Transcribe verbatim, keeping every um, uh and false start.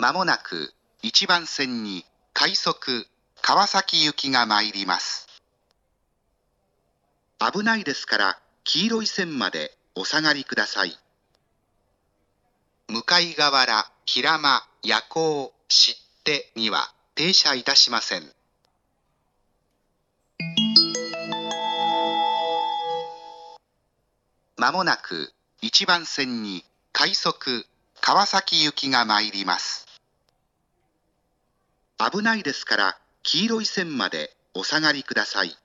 まもなくいちばん線に快速川崎行きが参ります。危ないですから黄色い線までお下がりください。向河原、平間、夜行、知手には停車いたしません。まもなくいちばん線に快速川崎行きが参ります。危ないですから黄色い線までお下がりください。